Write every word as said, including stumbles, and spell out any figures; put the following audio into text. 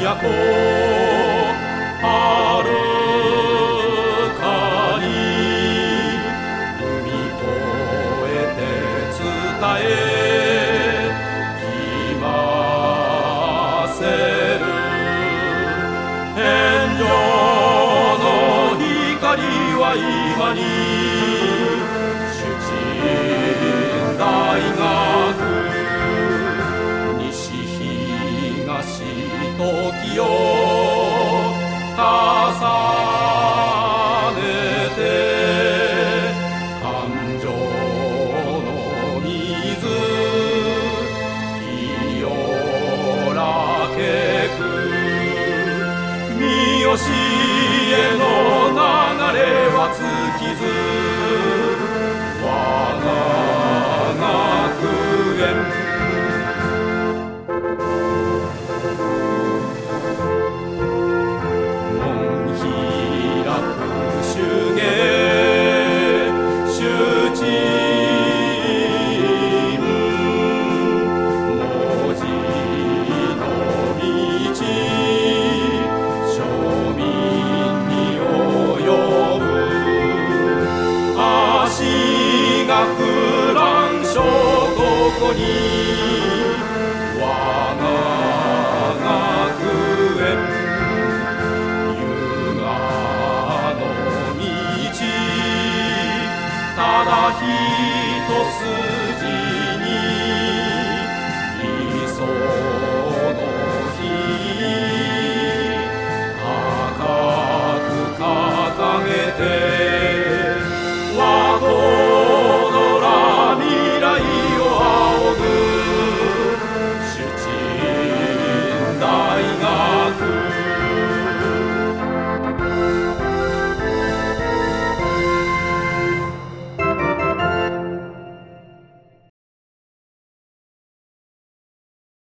はるかに海越えて伝えきませる天上の光は今に主人大学西東時を重ねて感情の水清らけく三好への流れは尽きず